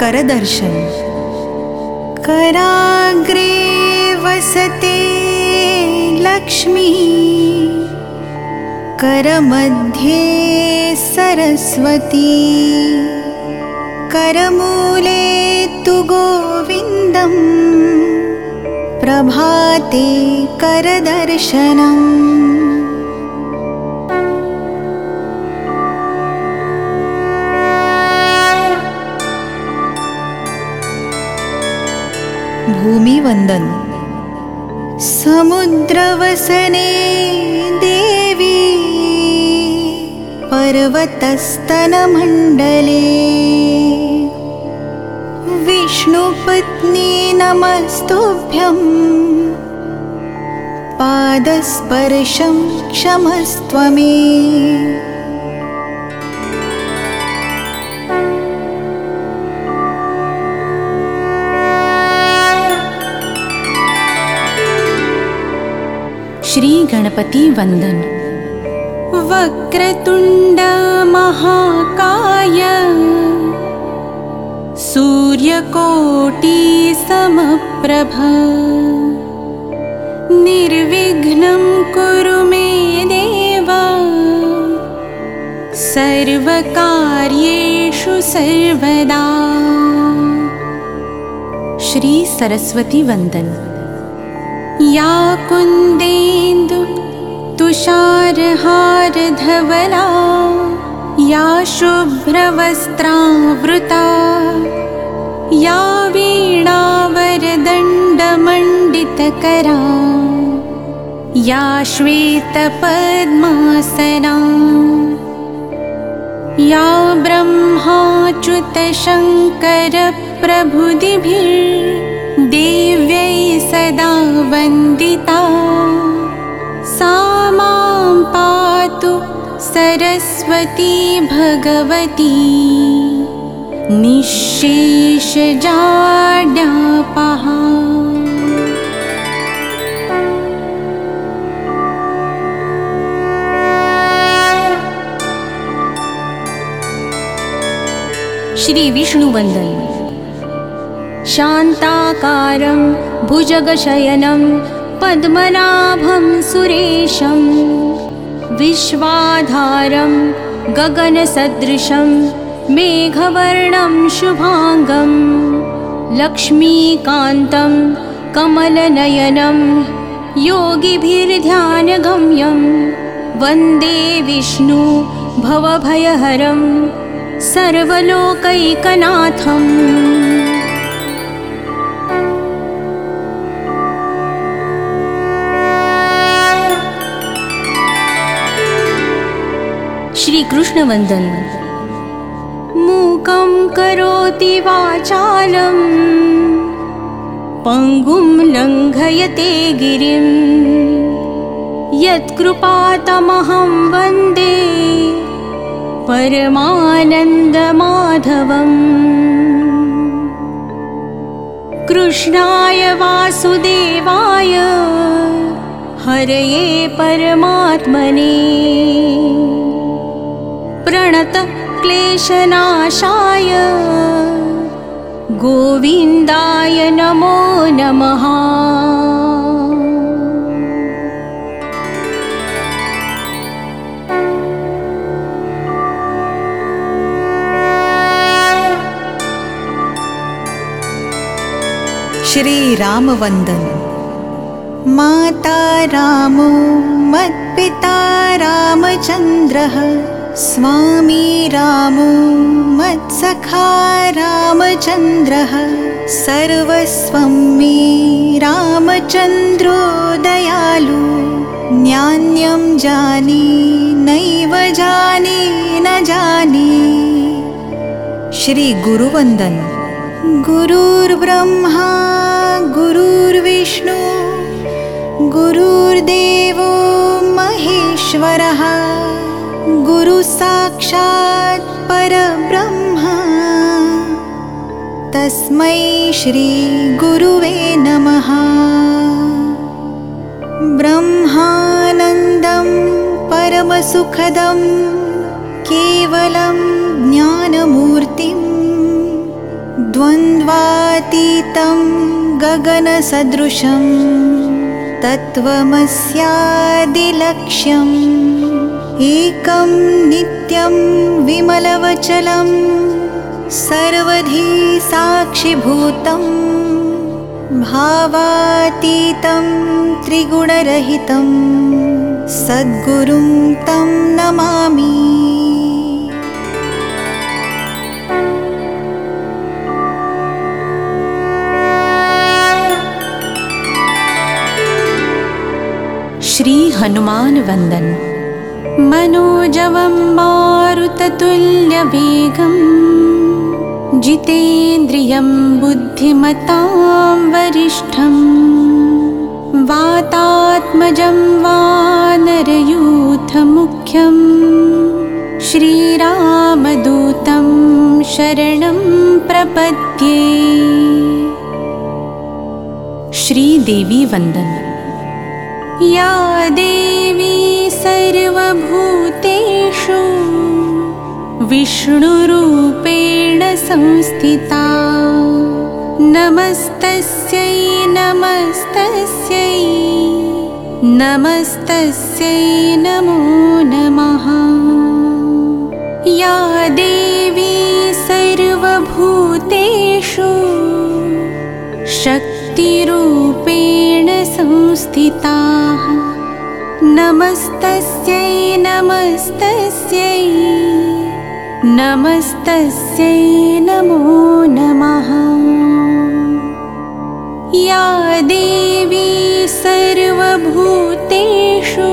करदर्शन। कराग्रे वसते लक्ष्मी, करमध्ये सरस्वती, करमूले तु गोविन्दं, प्रभाते करदर्शनम्। भूमिवंदन। समुद्रवसने देवी, पर्वतस्तनमण्डले, विष्णुपत्नी नमस्तुभ्यं, पादस्पर्शं क्षमस्त्व मे। श्री गणपति वंदन। वक्रतुंड महाकाय, सूर्यकोटि समप्रभ, निर्विघ्नं कुरु मे देव, सर्वकार्येषु सर्वदा। श्री सरस्वती वंदन। या कुन्देन्दु तुषारहारधवला, या शुभ्रवस्त्रावृता, या वीणावरदण्डमण्डितकरा, या श्वेतपद्मासना, या ब्रह्माच्युतशङ्करप्रभृतिभिर्देव्यै सदा वन्दिता, सा मां पातु सरस्वती भगवती, निःशेषजाड्यापहा। श्री विष्णुवंदन। शान्ताकारं भुजगशयनं, पद्मनाभं सुरेशं, विश्वाधारं गगनसदृशं, मेघवर्णं शुभांगं, लक्ष्मीकान्तं कमलनयनं, योगिभिर्ध्यानगम्यं, वन्दे विष्णु भवभयहरं, सर्वलोकैकनाथम्। श्री कृष्ण वंदन। मूकं करोति वाचालं, पंगुं लंघयते गिरिं, यत्कृपातमहं वन्दे परमानन्दमाधवम्। कृष्णाय वासुदेवाय, हरये परमात्मने, प्रणत क्लेशनाशाय, गोविन्दाय नमो नमः। श्री रामवंदन। माता रामो मत्पिता रामचन्द्रः, स्वामी रामो मत्सखा रामचन्द्रः, सर्वस्वं मे रामचन्द्रो दयालु, नान्यं जाने नैव जाने न जाने। श्री गुरुवंदन। गुरुर्ब्रह्मा गुरुर्विष्णु, गुरुर्देवो महेश्वरः, गुरुसाक्षात् परब्रह्मा, तस्मै श्री गुरुवे नमः। ब्रह्मानन्दं परमसुखदं केवलं ज्ञानमूर्तिं, द्वन्द्वातीतं गगनसदृशं तत्त्वमस्यादिलक्ष्यम् एकं नित्यं विमलवचलं सर्वधी साक्षिभूतं भावातीतं त्रिगुणरहितं सद्गुरुं तं नमामि। श्री हनुमान वंदन। मनोजवं मारुततुल्यवेगं जितेन्द्रियं बुद्धिमतां वरिष्ठं वातात्मजं वानरयूथमुख्यं श्रीरामदूतं शरणं प्रपद्ये। श्रीदेवी वंदन। या देवी सर्वभूतेषु विष्णुरूपेण संस्थिता नमस्तस्यै नमस्तस्यै नमस्तस्यै नमो नमः। या देवी सर्वभूतेषु शक्तिरूपेण संस्थिता नमस्तस्यै नमस्तस्यै नमस्तस्यै नमो नमः। या देवी सर्वभूतेषु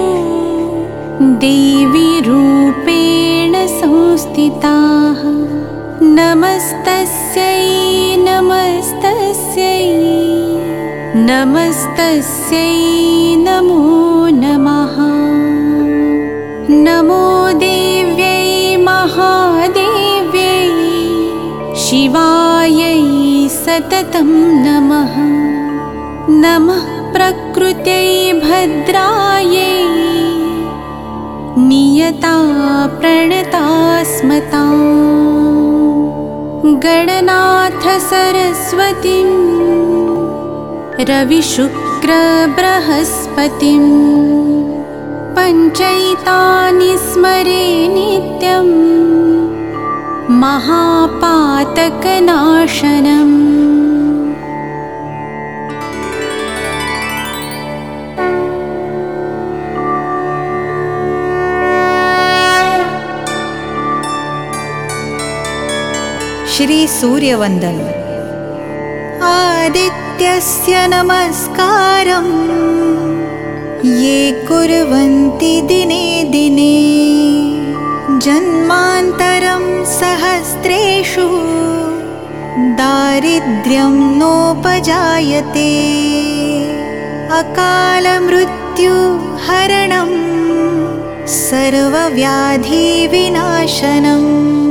देवीरूपेण संस्थिता नमस्तस्यै नमस्तस्यै नमस्तस्यै नमो नमः। नमो देव्यै महादेव्यै शिवायै सततं नमः। नमः प्रकृत्यै भद्रायै नियता प्रणता स्मतां गणनाथ सरस्वतीं रविशुक्रबृहस्पतिं पञ्चैतानि स्मरे नित्यं महापातकनाशनम्। श्री सूर्यवंदन। आदित्यस्य नमस्कारं ये कुर्वन्ति दिने दिने जन्मान्तरं सहस्रेषु दारिद्र्यं नोपजायते। अकालमृत्युहरणं सर्वव्याधिविनाशनम्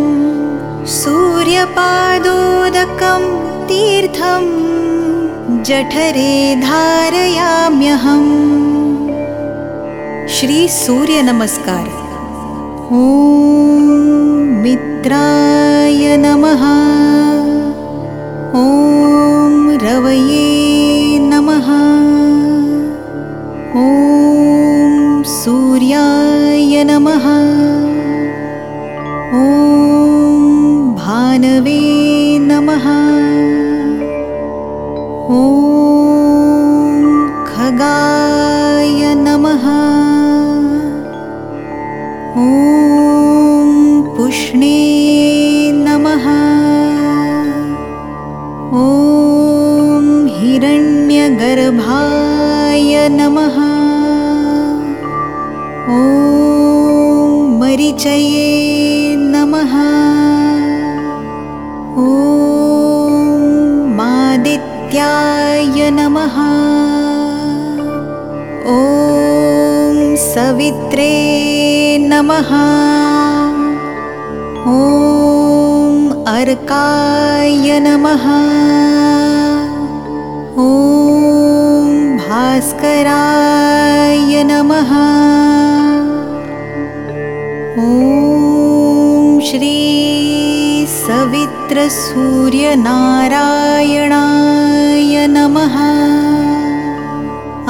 सूर्यपादोदकं तीर्थं जठरे धारयाम्यहम्। श्री सूर्य नमस्कार। ॐ मित्राय नमः। ॐ रवये नमः। ॐ सूर्याय नमः। ॐ भानवे नमः। ॐ खगाय नमः। ॐ पुष्णे नमः। ॐ हिरण्यगर्भाय नमः। ॐ मरीचये नमः। ॐ मादित्याय नमः। ॐ सवित्रे नमः। ॐ अर्काय नमः। ॐ भास्कराय नमः। ॐ श्री सवित्रसूर्यनारायणाय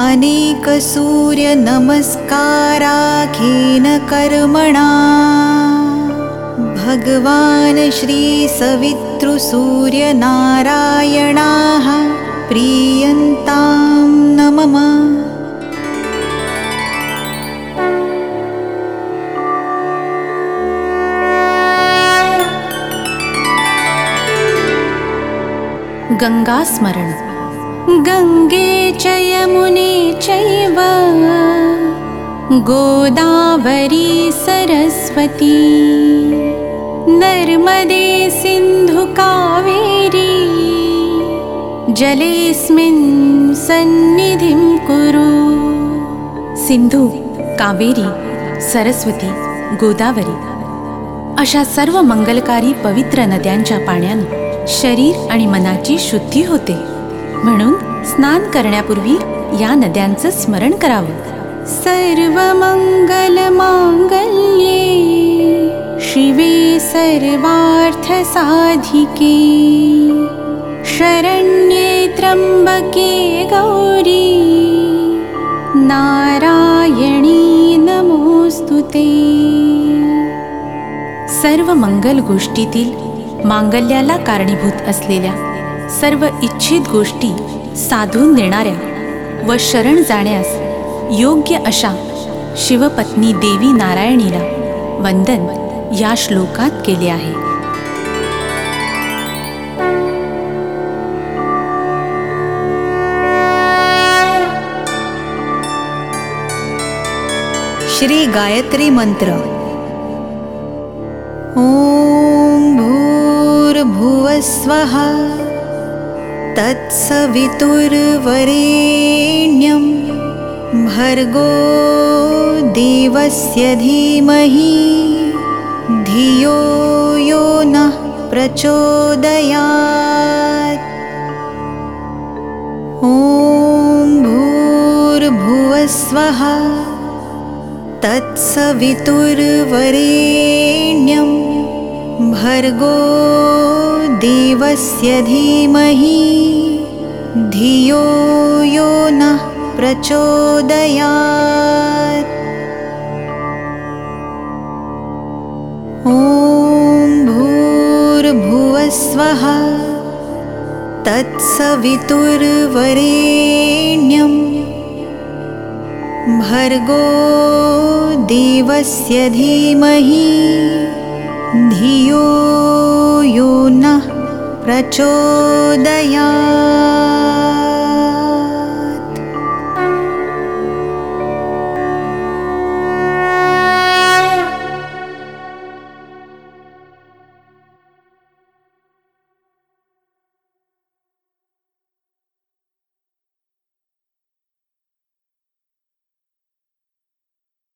अनेकसूर्यनमस्काराख्येन कर्मणा भगवान् श्रीसवितृसूर्यनारायणाः प्रीयन्तां न मम। गंगा स्मरण। गंगे च यमुने चैव गोदावरी सरस्वती नर्मदे सिन्धु कावेरी जलेऽस्मिन् सन्निधिं कुरु। सिंधू, कावेरी, सरस्वती, गोदावरी अशा सर्व मंगलकारी पवित्र नद्यांच्या पाण्याने शरीर आणि मनाची शुद्धी होते. म्हणून स्नान करण्यापूर्वी या नद्यांचं स्मरण करावं. सर्वमंगलमांगल्ये शिवे सर्वार्थसाधिके शरण्ये त्र्यंबके गौरी नारायणी नमोस्तुते. सर्व मंगल गोष्टीतील मांगल्याला कारणीभूत असलेल्या सर्व इच्छित गोष्टी साधून देणाऱ्या व शरण जाण्यास योग्य अशा शिवपत्नी देवी नारायणीला वंदन या श्लोकात केले आहे. श्री गायत्री मंत्र. ॐ भूर्भुवस्वः तत्सवितुर्वरेण्यं भर्गो देवस्य धीमहि धियो यो नः प्रचोदयात्. ॐ भूर्भुवस्वः तत्सवितुर्वरेण्यं भर्गो देवस्य धीमहि धियो यो नः प्रचोदयात्. ॐ भूर्भुवस्वः तत्सवितुर्वरेण्यं भर्गो देवस्य धीमहि धियो यो नः प्रचोदयात्.